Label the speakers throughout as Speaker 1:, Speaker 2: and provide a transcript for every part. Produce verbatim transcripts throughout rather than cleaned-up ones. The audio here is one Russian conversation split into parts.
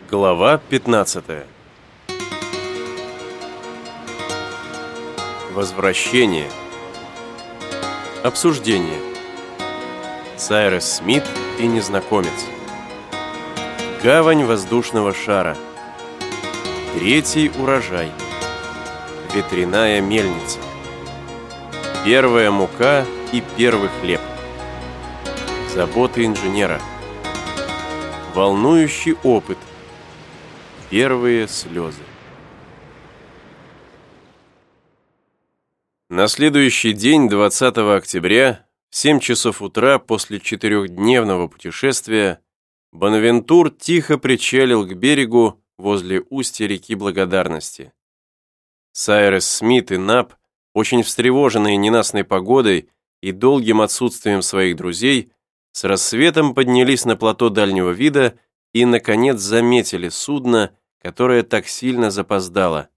Speaker 1: Глава пятнадцатая. Возвращение. Обсуждение. Сайрес Смит и незнакомец. Гавань воздушного шара. Третий урожай. Ветряная мельница. Первая мука и первый хлеб. Заботы инженера. Волнующий опыт. Первые слезы. На следующий день, двадцатого октября, в семь часов утра после четырехдневного путешествия, Бонавентур тихо причалил к берегу возле устья реки Благодарности. Сайрес Смит и Наб, очень встревоженные ненастной погодой и долгим отсутствием своих друзей, с рассветом поднялись на плато дальнего вида и, наконец, заметили судно, которое так сильно запоздало.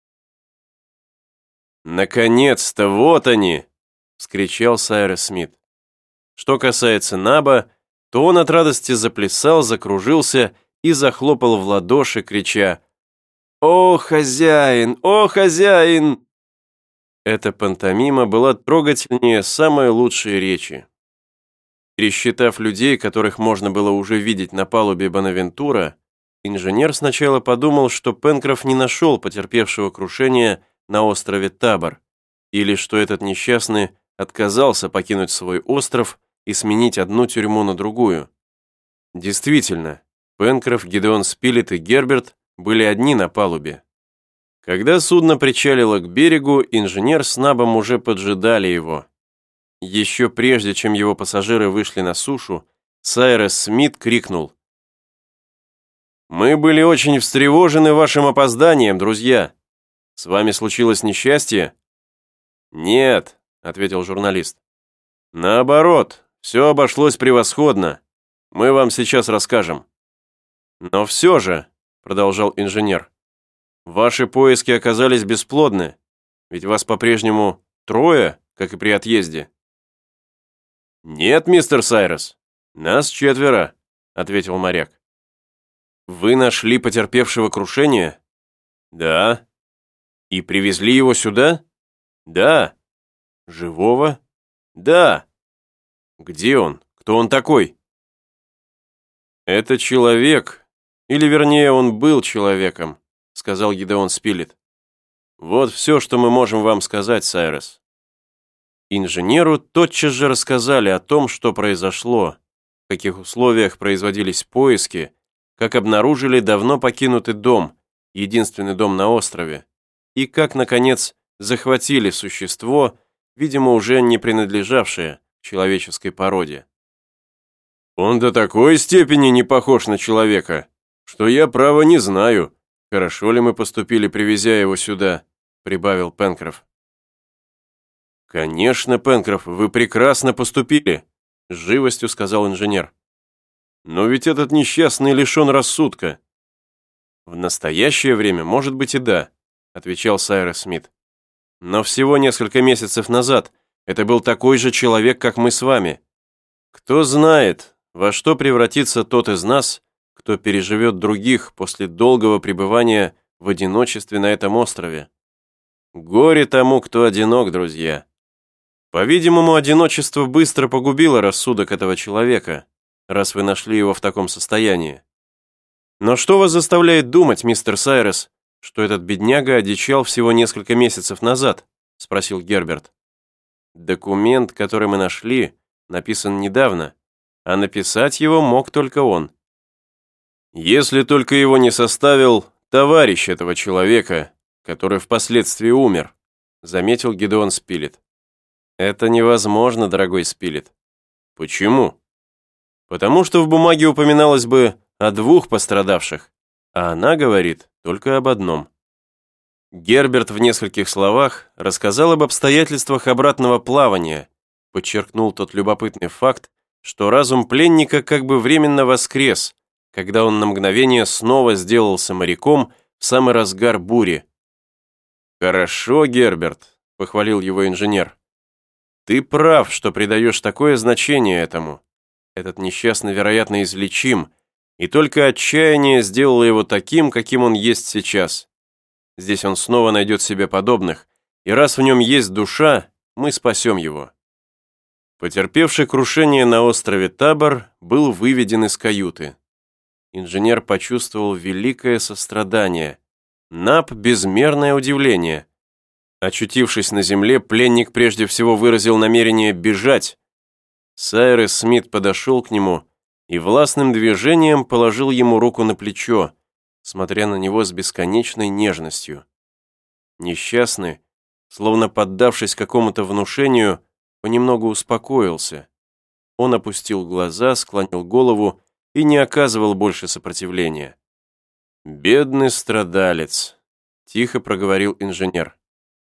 Speaker 1: «Наконец-то, вот они!» — вскричал Сайрес Смит. Что касается Наба, то он от радости заплясал, закружился и захлопал в ладоши, крича: «О, хозяин! О, хозяин!» Эта пантомима была трогательнее самой лучшей речи. Пересчитав людей, которых можно было уже видеть на палубе Бонавентура, инженер сначала подумал, что Пенкроф не нашел потерпевшего крушения на острове Табор, или что этот несчастный отказался покинуть свой остров и сменить одну тюрьму на другую. Действительно, Пенкроф, Гидеон Спилет и Герберт были одни на палубе. Когда судно причалило к берегу, инженер с Набом уже поджидали его. Еще прежде, чем его пассажиры вышли на сушу, Сайрес Смит крикнул: «Мы были очень встревожены вашим опозданием, друзья. С вами случилось несчастье?» «Нет», — ответил журналист. «Наоборот, все обошлось превосходно. Мы вам сейчас расскажем». «Но все же», — продолжал инженер, «ваши поиски оказались бесплодны, ведь вас по-прежнему трое, как и при отъезде». «Нет, мистер Сайрес, нас четверо», — ответил моряк. «Вы нашли потерпевшего крушение?» «Да». «И привезли его сюда?» «Да». «Живого?» «Да». «Где он? Кто он такой?» «Это человек, или вернее, он был человеком», — сказал Гидеон Спилет. «Вот все, что мы можем вам сказать, Сайрес». Инженеру тотчас же рассказали о том, что произошло, в каких условиях производились поиски, как обнаружили давно покинутый дом, единственный дом на острове, и как, наконец, захватили существо, видимо, уже не принадлежавшее человеческой породе. «Он до такой степени не похож на человека, что я, право, не знаю, хорошо ли мы поступили, привезя его сюда», прибавил Пенкроф. «Конечно, Пенкроф, вы прекрасно поступили», с живостью сказал инженер. «Но ведь этот несчастный лишен рассудка». «В настоящее время, может быть, и да», отвечал Сайрес Смит. «Но всего несколько месяцев назад это был такой же человек, как мы с вами. Кто знает, во что превратится тот из нас, кто переживет других после долгого пребывания в одиночестве на этом острове. Горе тому, кто одинок, друзья. По-видимому, одиночество быстро погубило рассудок этого человека, раз вы нашли его в таком состоянии. Но что вас заставляет думать, мистер Сайрес, что этот бедняга одичал всего несколько месяцев назад?» — спросил Герберт. «Документ, который мы нашли, написан недавно, а написать его мог только он. Если только его не составил товарищ этого человека, который впоследствии умер», — заметил Гидеон Спилет. «Это невозможно, дорогой Спилет». «Почему?» «Потому что в бумаге упоминалось бы о двух пострадавших, а она говорит только об одном». Герберт в нескольких словах рассказал об обстоятельствах обратного плавания, подчеркнул тот любопытный факт, что разум пленника как бы временно воскрес, когда он на мгновение снова сделался моряком в самый разгар бури. «Хорошо, Герберт», — похвалил его инженер. «Ты прав, что придаешь такое значение этому. Этот несчастный, вероятно, излечим, И только отчаяние сделало его таким, каким он есть сейчас. Здесь он снова найдет себе подобных, и раз в нем есть душа, мы спасем его. Потерпевший крушение на острове Табор был выведен из каюты. Инженер почувствовал великое сострадание, Нап безмерное удивление. Очутившись на земле, пленник прежде всего выразил намерение бежать. Сайрес Смит подошел к нему и властным движением положил ему руку на плечо, смотря на него с бесконечной нежностью. Несчастный, словно поддавшись какому-то внушению, понемногу успокоился. Он опустил глаза, склонил голову и не оказывал больше сопротивления. «Бедный страдалец», — тихо проговорил инженер.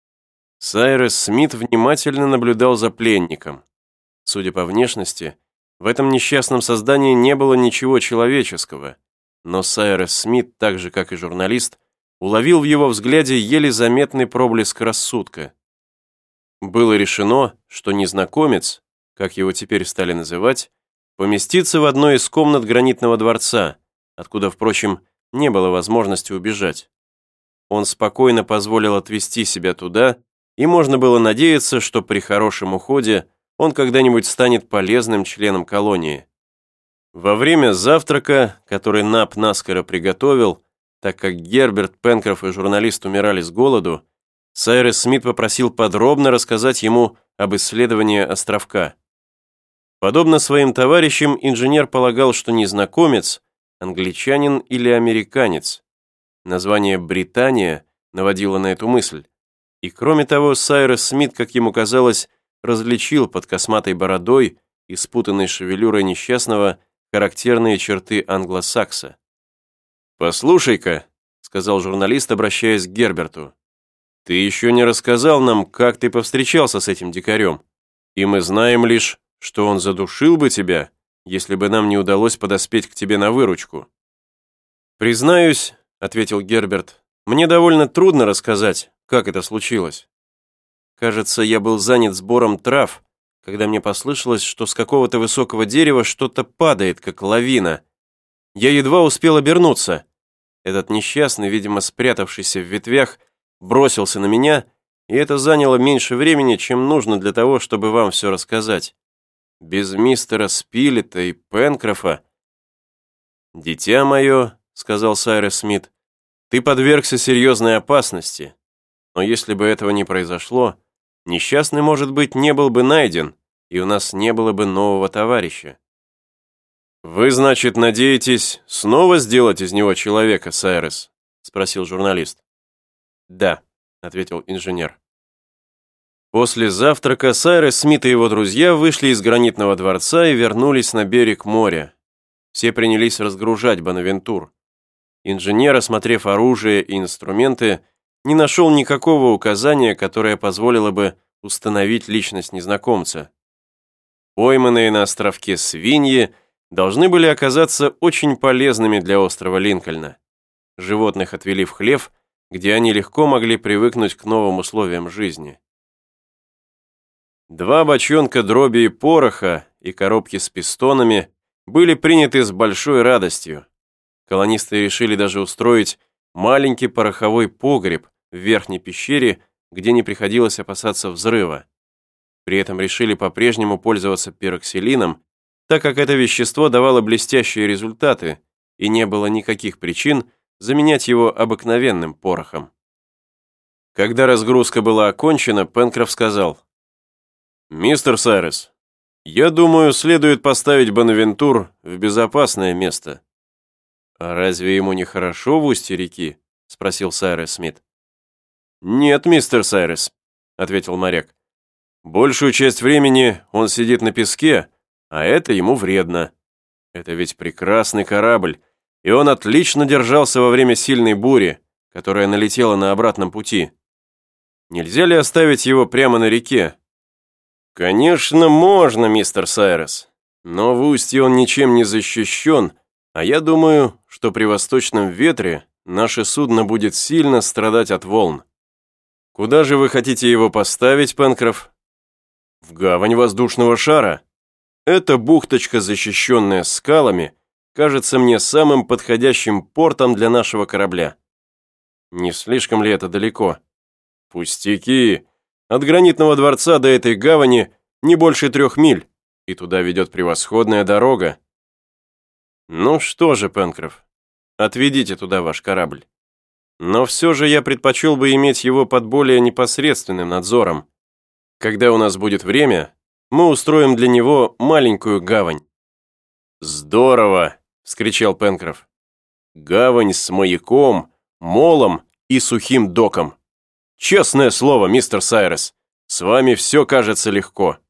Speaker 1: Сайрес Смит внимательно наблюдал за пленником. Судя по внешности, в этом несчастном создании не было ничего человеческого, но Сайрес Смит, так же как и журналист, уловил в его взгляде еле заметный проблеск рассудка. Было решено, что незнакомец, как его теперь стали называть, поместится в одной из комнат гранитного дворца, откуда, впрочем, не было возможности убежать. Он спокойно позволил отвести себя туда, и можно было надеяться, что при хорошем уходе он когда-нибудь станет полезным членом колонии. Во время завтрака, который Нап наскоро приготовил, так как Герберт, Пенкроф и журналист умирали с голоду, Сайрес Смит попросил подробно рассказать ему об исследовании островка. Подобно своим товарищам, инженер полагал, что незнакомец – англичанин или американец. Название «Британия» наводило на эту мысль. И кроме того, Сайрес Смит, как ему казалось, различил под косматой бородой и спутанной шевелюрой несчастного характерные черты англосакса. «Послушай-ка», — сказал журналист, обращаясь к Герберту, «ты еще не рассказал нам, как ты повстречался с этим дикарем, и мы знаем лишь, что он задушил бы тебя, если бы нам не удалось подоспеть к тебе на выручку». «Признаюсь», — ответил Герберт, «мне довольно трудно рассказать, как это случилось. Кажется, я был занят сбором трав, когда мне послышалось, что с какого-то высокого дерева что-то падает, как лавина. Я едва успел обернуться. Этот несчастный, видимо, спрятавшийся в ветвях, бросился на меня, и это заняло меньше времени, чем нужно для того, чтобы вам все рассказать. Без мистера Спилета и Пенкрофа. «Дитя мое», — сказал Сайрес Смит, — «ты подвергся серьезной опасности. Но если бы этого не произошло, несчастный, может быть, не был бы найден, и у нас не было бы нового товарища». «Вы, значит, надеетесь снова сделать из него человека, Сайрес?» — спросил журналист. «Да», — ответил инженер. После завтрака Сайрес Смит и его друзья вышли из гранитного дворца и вернулись на берег моря. Все принялись разгружать Бонавентур. Инженер, осмотрев оружие и инструменты, не нашел никакого указания, которое позволило бы установить личность незнакомца. Пойманные на островке свиньи должны были оказаться очень полезными для острова Линкольна. Животных отвели в хлев, где они легко могли привыкнуть к новым условиям жизни. Два бочонка дроби и пороха и коробки с пистонами были приняты с большой радостью. Колонисты решили даже устроить маленький пороховой погреб в верхней пещере, где не приходилось опасаться взрыва. При этом решили по-прежнему пользоваться пироксилином, так как это вещество давало блестящие результаты и не было никаких причин заменять его обыкновенным порохом. Когда разгрузка была окончена, Пенкроф сказал: «Мистер Сайрес, я думаю, следует поставить Бонавентур в безопасное место». «А разве ему не хорошо в устье реки?» — спросил Сайрес Смит. «Нет, мистер Сайрес», — ответил моряк. «Большую часть времени он сидит на песке, а это ему вредно. Это ведь прекрасный корабль, и он отлично держался во время сильной бури, которая налетела на обратном пути. Нельзя ли оставить его прямо на реке?» «Конечно, можно, мистер Сайрес, но в устье он ничем не защищен, а я думаю, что при восточном ветре наше судно будет сильно страдать от волн. Куда же вы хотите его поставить, Пенкроф?» «В гавань воздушного шара. Это бухточка, защищенная скалами, кажется мне самым подходящим портом для нашего корабля. Не слишком ли это далеко? Пустяки. От гранитного дворца до этой гавани не больше трех миль, и туда ведет превосходная дорога. Ну что же, Пенкроф, отведите туда ваш корабль. Но все же я предпочел бы иметь его под более непосредственным надзором. Когда у нас будет время, мы устроим для него маленькую гавань. «Здорово!» — вскричал Пенкроф. «Гавань с маяком, молом и сухим доком. Честное слово, мистер Сайрес, с вами все кажется легко».